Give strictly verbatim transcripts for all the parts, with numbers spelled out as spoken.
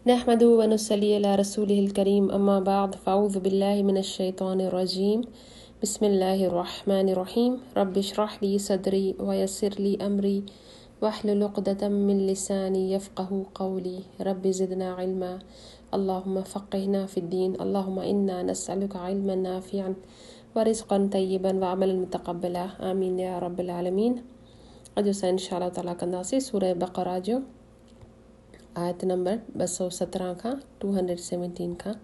نحمده ونصلي على رسوله الكريم أما بعد فأعوذ بالله من الشيطان الرجيم بسم الله الرحمن الرحيم رب اشرح لي صدري ويسر لي أمري واحلل عقدة من لساني يفقه قولي رب زدنا علما اللهم فقهنا في الدين اللهم إنا نسألك علما نافعا ورزقا طيبا وعملا متقبلا آمين يا رب العالمين. अॼु असां इंशा अल्लाह ताला कंदासीं सूरह बक़रा जो आयत नंबर ॿ सौ सत्रहं खां टू हंड्रेड सेवनटीन खां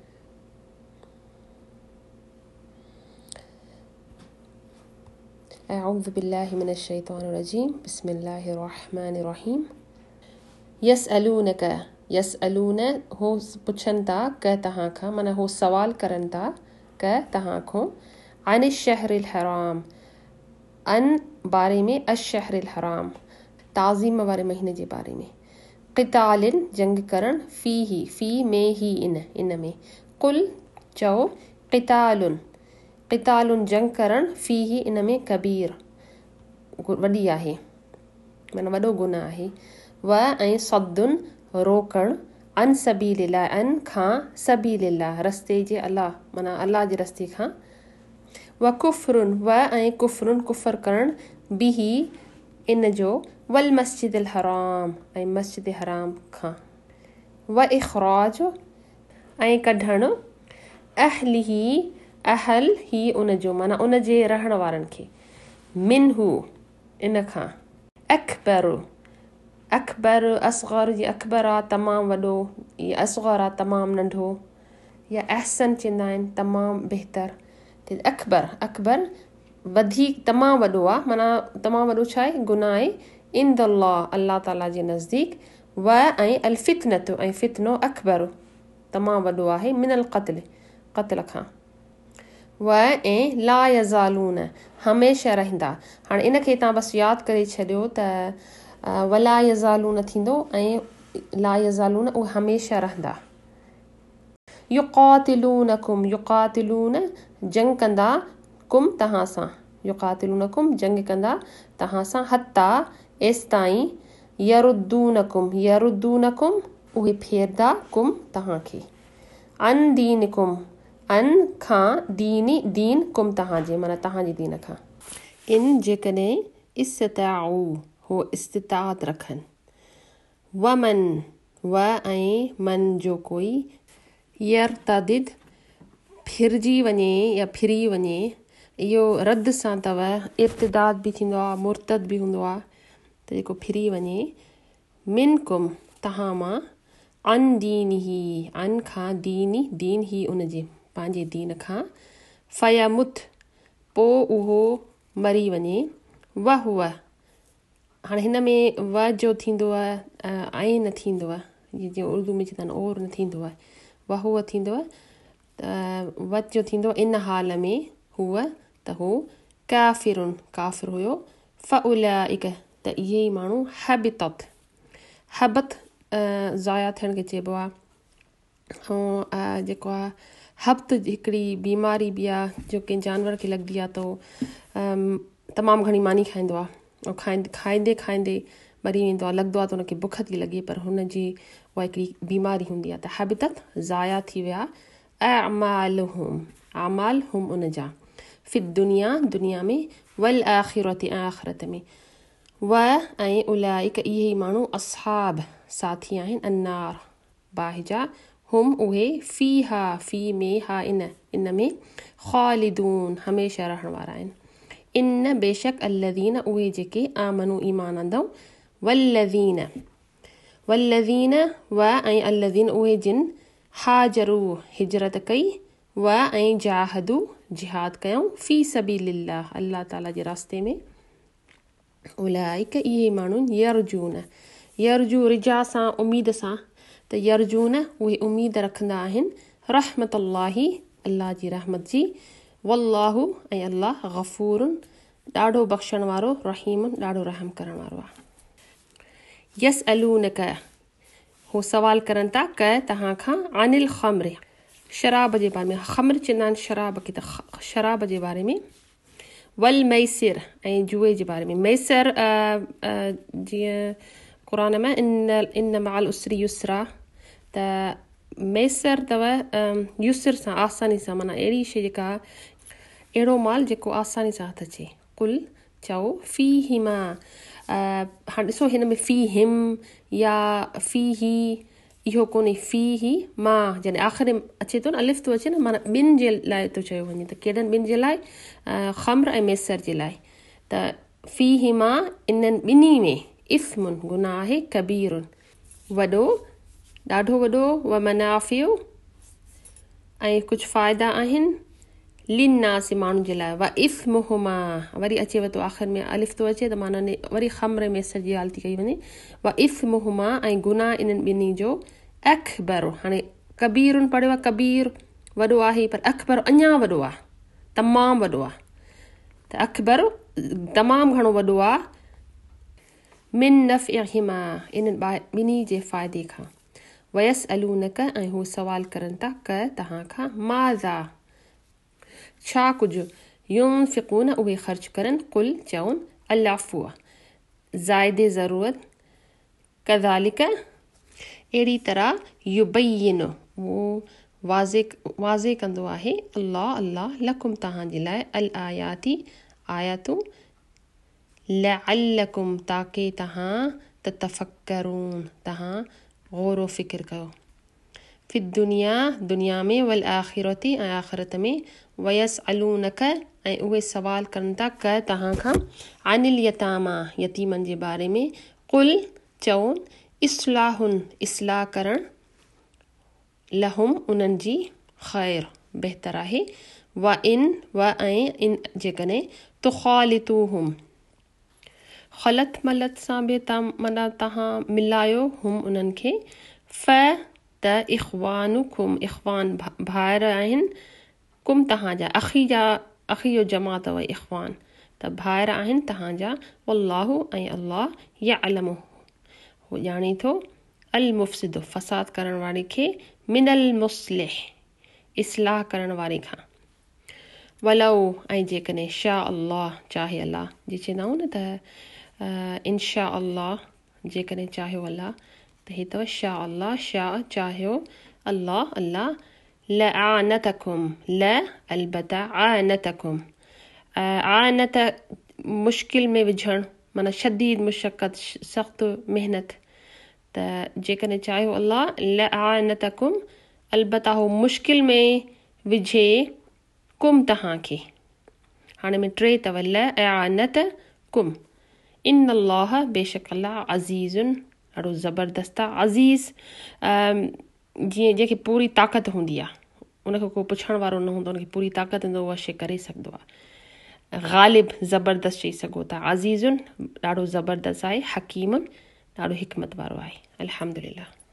अऊज़ु बिल्लाहि मिनश शैतानिर रजीम बिस्मिल्लाहिर रहमानिर रहीम। यसअलूनक यसअलून हो पुछनि था क तव्हां खां माना हो सवाल करनि था क तव्हां खां अनिश शहरिल हराम अन बारे में अशहरिल हराम ताज़ीम वारे महीने जे बारे में क़ितालिन जंग करण फ़ी ही फ़ी में ही इन इन में कुल चओ क़ितालुन क़ितालुन जंग करण फ़ी ही इन में कबीर वॾी आहे माना वॾो गुनाह आहे व ऐं सद्दुन रोकण अन सबीलिल्लाह अन खां सबीलिल्लाह रस्ते जे अल्लाह माना अल्लाह जे रस्ते खां व कुफ़रुन व ऐं कुफ़रुन कुफ़र करण बिही इन जो वल मस्जिदिल हराम ऐं मस्जिद हराम खां व इख़राज ऐं कढण अहलिही अहल ही उन जो माना उन जे रहण वारनि खे मिनहू इन खां अकबर अकबर असग़र जी अकबर आहे तमामु वॾो या असग़र आहे तमामु नंढो या अहसन चवंदा आहिनि तमामु बहितर त अकबर अकबर वधीक तमामु वॾो आहे माना तमामु वॾो छा आहे गुनाह आहे इंदल्लाह अल्लाह ताला जे नज़दीक व ऐं अल फितनत ऐं फितनो अकबर तमामु वॾो आहे मिनल क़त्ल क़त्ल खां व ऐं ला यज़ालून हमेशह रहंदा। हाणे इनखे तव्हां बसि यादि करे छॾियो त वला यज़ालून थींदो ऐं ला यज़ालून उहे हमेशह रहंदा। युक़ातिलूनकुम युक़ातिलून जंग कंदा कुम तव्हां सां युक़ातिलूनकुम जंग कंदा तव्हां सां हत्ता एस ताईं यरुद्दूनकुम यरुद्दूनकुम उहे फेरदा कुम तव्हांखे अन दीनकुम अन खां दीनी दीन कुम तव्हांजे माना तव्हांजे दीन खां इन जेकॾहिं इस्ताउ हो इस्तिताअत रखनि वमन व ऐं मन जो कोई यरतदिद फिरजी वञे या फिरी वञे इहो रद सां अथव इर्तिदाद बि थींदो आहे मुर्तद बि हूंदो आहे त जेको फिरी वञे मिन कुम तव्हां मां अन दीन ही अन खां दीनी दीन ही उन जे पंहिंजे दीन खां फयामुत पोइ उहो मरी वञे व हुआ हाणे हिन में व जो थींदो आहे ऐं न थींदो आहे जीअं उर्दू में चवंदा आहिनि और न थींदो आहे व हुआ थींदो आहे त व जो थींदो इन हाल में हुआ त हो काफ़िरुन काफ़िर हुयो फ़उलाइक त इहे ई माण्हू हबितत हबत ज़ाया थियण खे चइबो आहे ऐं जेको आहे हब्त हिकिड़ी बीमारी बि आहे जो कंहिं जानवर खे लॻंदी आहे त उहो तमामु घणी मानी खाईंदो आहे ऐं खाईंदे खाईंदे खाईंदे मरी वेंदो आहे लॻंदो आहे त हुनखे बुख थी लॻे पर हुनजी उहा हिकिड़ी बीमारी हूंदी आहे त हबितत ज़ाया थी विया अमाल हुम अमाल हुम उन जा फिद दुनिया दुनिया में वल आख़िरत आख़िरत में व ऐं उलाइक इहे ई माण्हू असहाब साथी आहिनि अन्नार बाहि जा हुम उहे फ़ी हा फ़ी में हा इन इन में ख़ालिदून हमेशह रहण वारा आहिनि इन बेशक अल्लज़ीन उहे जेके आमनू ईमान आंदऊं वल्लज़ीन वल्लज़ीन व ऐं अल्लज़ीन उहे जिन हाजरू हिजरत कई व ऐं जाहदू जिहाद कयूं फ़ी सबीलिल्लाह अल्लाह ताला जे रास्ते में उलाइक इहे माण्हू यरजून यरजू रिजा सां उमीद सां त यरजून उहे उमीद रखंदा आहिनि रहमतुल्लाही अल्लाह जी रहमत जी वल्लाहु ऐं अल्लाह गफ़ूरुन ॾाढो बख़्शण वारो रहीमुन ॾाढो रहम करण वारो आहे। यसअलूनक हो सवाल करनि था क तव्हां खां अनिल ख़म्र शराब जे बारे में ख़म्र चवंदा आहिनि शराब खे त शराब जे बारे में वल मैसिर ऐं जुए जे बारे में मैसर जीअं क़ुरान में इन इन माल उसरी युसरा त मैसर अथव युसर सां आसानी सां, माना अहिड़ी शइ जेका अहिड़ो माल जेको आसानी सां हथ अचे। कुल चओ फी हिमा, हाणे ॾिसो हिन में फी हिम या फी ही इहो कोन्हे, फी ही मां जॾहिं आख़िर में अचे थो न अलिफ थो अचे न, माना ॿिनि जे लाइ थो चयो वञे। त केॾनि ॿिनि जे लाइ? ख़म्र ऐं मैसर जे लाइ। त फी हिमा इन्हनि ॿिन्ही में इस्मुन गुनाह आहे, कबीरुन वॾो, ॾाढो वॾो, व मनाफ़िउ ऐं कुझु फ़ाइदा आहिनि, लिन्नास माण्हुनि जे लाइ, व इस्मुहुमा वरी अचेव थो आख़िर में अलिफ थो अचे त माना ने वरी ख़म्र मैसर जी ॻाल्हि थी कई वञे। व इस्मुहुमा ऐं गुनाह इन्हनि ॿिन्ही जो अकबर, हाणे कबीरुन पढ़ियो आहे, कबीर वॾो आहे, पर अकबर अञा वॾो आहे, तमामु वॾो आहे। त अकबर तमामु घणो वॾो आहे, मिन नफ़इहिमा इन्हनि ॿिन्ही जे फ़ाइदे खां। वयसअलूनक ऐं हू सवाल करनि था क तव्हां खां, माज़ा छा कुझु, युनफ़िक़ून उहे ख़र्च करनि, कुल चवनि अल अफ़्व ज़ाइदे ज़रूरत, कज़ालिक अहिड़ी तरह, युबय्यिनु वो वाज़े वाज़े कंदो आहे, अल्लाह अल्लाह लकुम तव्हांजे लाइ, अल आयाती आयातूं, लअल्लकुम ताकि तव्हां ततफ़क्करून तव्हां गौर फ़िक्र कयो, फ़ि दुनिया दुनिया में, वल आख़िरती ऐं आख़िरत में, वयसअलूनक ऐं उहे सवाल करनि था क तव्हां खां, अनिल यतामा यतीमनि जे बारे में, कुल चवनि इस्लाहुन इस्लाह करणु, लहुम उन्हनि जी, ख़ैर बहितर आहे, व इन व ऐं इन जेकॾहिं तुख़ालितूहुम ख़लत मलत सां बि तव्हां माना तव्हां मिलायो हुम उन्हनि खे, फ त इख़वानुकुम इख़वान भाइर आहिनि, कुम तव्हांजा, अख़ी जा अख़ी जो जमा अथव इख़वान, त भाइर आहिनि तव्हांजा, वल्लाहु ऐं अल्लाह यअलमु ॼाणे थो, अल मुफ़्सिद फ़साद करण वारे खे, मिनल मुस्लिह इस्लाह करण वारे खां, वलौ ऐं जेकॾहिं शा अल्लाह चाहे अल्लाह, जे चवंदा आहियूं न त इनशा अल्लाह जेकॾहिं चाहियो अल्लाह, त हे अथव शा अल्लाह, शा चाहियो अल्लाह अल्लाह, ल आनतकुम ल अलबत्ता, आनतकुम आनत मुश्किल में विझणु, माना शदीद मुशक़त सख़्तु महिनत, त जेकॾहिं चाहियो अल्लाह, ल आनतकुम अलबत्ता हो मुश्किल में विझे, कुम तव्हांखे, हाणे में टे अथव, ल आनत कुम, इन अल्लाह बेशक अल्लाह अज़ीज़ुन ॾाढो ज़बरदस्त आहे, अज़ीज़ जीअं जंहिंखे पूरी ताक़त हूंदी आहे, उनखे को पुछण वारो न हूंदो, उनखे पूरी ताक़त हूंदो, उहा शइ करे सघंदो आहे। ग़ालिब ज़बरदस्त चई सघो था, अज़ीज़ुन ॾाढो ज़बरदस्त आहे, हकीमुन ॾाढो हिकमत वारो आहे। अल्हम्दुलिल्लाह।